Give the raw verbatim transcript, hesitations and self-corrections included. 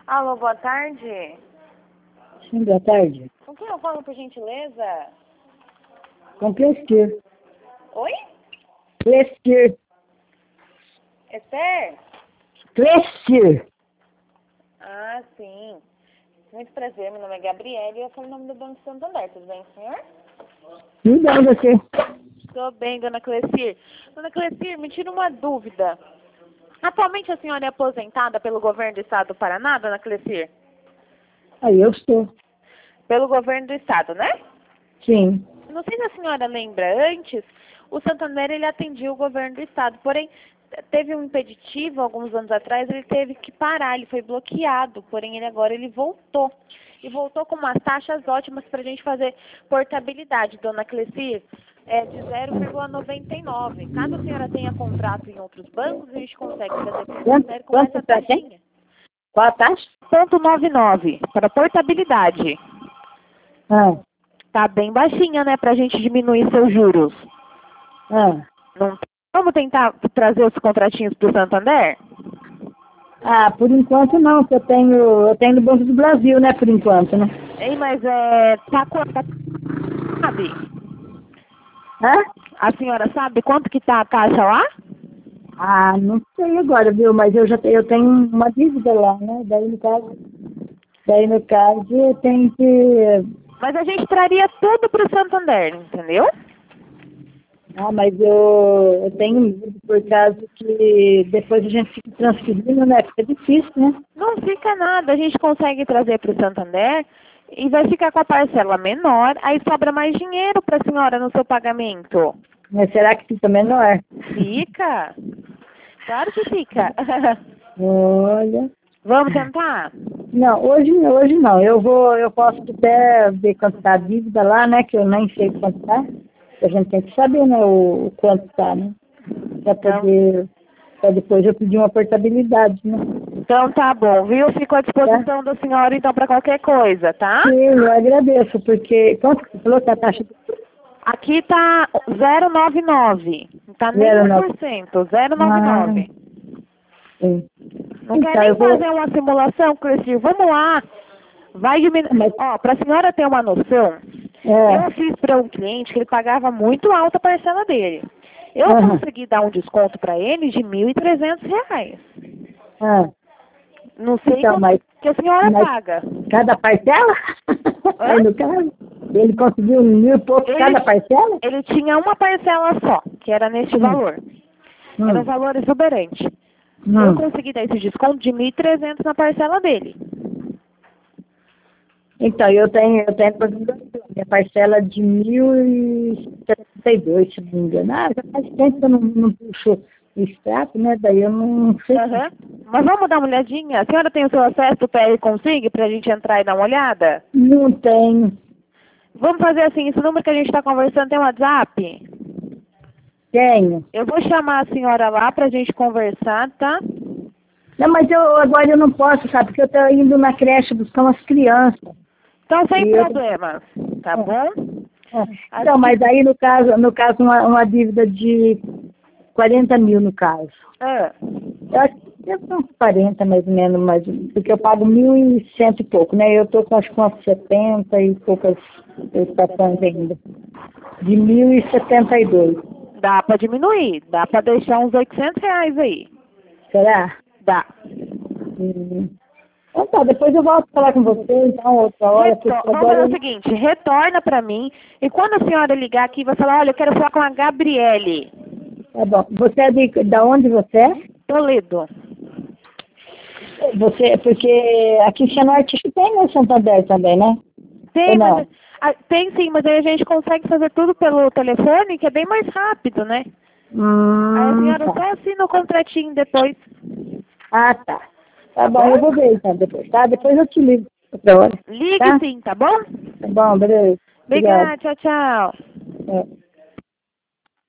Alô, boa tarde. Sim, boa tarde. Com quem eu falo, por gentileza? Com Clestir. Oi? Clestir. Esther? Clestir. Ah, sim. Muito prazer, meu nome é Gabriele e eu falo o nome do Banco Santander. Tudo bem, senhor? Tudo bem, você? Estou bem, dona Clecir. Dona Clecir, me tira uma dúvida. Atualmente a senhora é aposentada pelo governo do estado do Paraná, dona Clecir? Aí eu estou. Pelo governo do estado, né? Sim. Não sei se a senhora lembra, antes, o Santander ele atendia o governo do estado, porém, teve um impeditivo alguns anos atrás, ele teve que parar, ele foi bloqueado, porém ele agora ele voltou. E voltou com umas taxas ótimas para a gente fazer portabilidade, dona Clecir, é de zero vírgula noventa e nove. Caso a senhora tenha contrato em outros bancos, a gente consegue fazer para o Santander com Quanto essa tá, tem? taxinha. Qual a taxa? Ponto noventa e nove para portabilidade. Ah, Tá bem baixinha, né, para a gente diminuir seus juros. ah. Não, vamos tentar trazer os contratinhos para o Santander? Ah, por enquanto não, que eu tenho, eu tenho no Banco do Brasil, né, por enquanto, né? Ei, mas é. Tá quanto? Tá, sabe? Hã? A senhora sabe quanto que tá a taxa lá? Ah, não sei agora, viu, mas eu já tenho, eu tenho uma dívida lá, né, daí no caso, daí no caso eu tenho que, Mas a gente traria tudo para o Santander, entendeu? ah, mas eu, eu tenho medo por causa que depois a gente fica transferindo, né, fica difícil, né? Não fica nada, a gente consegue trazer para o Santander e vai ficar com a parcela menor, aí sobra mais dinheiro para a senhora no seu pagamento. Mas será que fica menor? Fica? Claro que fica. Olha. Vamos tentar? Não, hoje, hoje não. Eu vou, eu posso até ver quanto tá a dívida lá, né? Que eu nem sei quanto tá. A gente tem que saber, né, o, o quanto tá, né? Pra Então, poder, pra depois eu pedir uma portabilidade, né? então tá bom, viu? Fico à disposição da senhora então para qualquer coisa, tá? Sim, eu agradeço, porque quanto que você falou que a taxa Aqui tá zero vírgula noventa e nove. Não tá nem zero um nove? por cento, zero vírgula noventa e nove. Sim. Não Então, quer nem eu vou. fazer uma simulação, Cristina? Vamos lá. Vai diminuir. Mas, Ó, para a senhora ter uma noção, é, eu fiz para um cliente que ele pagava muito alta a parcela dele. Eu aham, consegui dar um desconto para ele de mil e trezentos reais. ah, Não sei então, quanto mas, que a senhora mas paga. cada parcela? Hã? Aí no caso, ele conseguiu mil e pouco Ele, cada parcela? ele tinha uma parcela só, que era neste Hum, valor. Era um hum, valor exuberante. Eu hum. consegui dar esse desconto de mil e trezentos na parcela dele. Então, eu tenho, eu tenho minha parcela de mil e setenta e dois, se não me engano. Ah, já faz tempo que eu não, não puxo o extrato, né? Daí eu não sei. Aham. Mas vamos dar uma olhadinha? A senhora tem o seu acesso do P R Consigne para a gente entrar e dar uma olhada? Não tenho. Vamos fazer assim, esse número que a gente está conversando tem WhatsApp? Tenho. Eu vou chamar a senhora lá para a gente conversar, tá? Não, mas eu agora eu não posso, sabe? Porque eu estou indo na creche buscar umas crianças. Então, sem E eu- problemas, tá É. bom? É. Então, mas aí no caso, no caso uma, uma dívida de quarenta mil no caso. Ah, Eu acho que deve ser uns quarenta mais ou menos, mais, porque eu pago mil e cento e pouco, né? Eu estou com acho que umas setenta e poucas prestações ainda. De mil e setenta e dois. dá para diminuir, dá para deixar uns oitocentos reais aí. Será? Dá. Hum. Então tá, depois eu volto a falar com você, então, outra hora, Retor porque Vamos agora fazer o eu... seguinte, retorna para mim e quando a senhora ligar aqui, vai falar, olha, eu quero falar com a Gabriele Tá bom. Você é de, da onde você é? Toledo. Você, porque aqui em Cianorte tem no Santander também, né? Tem, Ou não? mas, ah, tem sim, mas aí a gente consegue fazer tudo pelo telefone, que é bem mais rápido, né? Aí a Hum, senhora tá. só assina o contratinho depois. Ah, tá. Tá Tá bom, bom? eu vou ver então depois, tá? Depois eu te ligo outra hora, Ligue tá? sim, tá bom? Tá bom, beleza. Obrigada, Obrigado. tchau, tchau. É.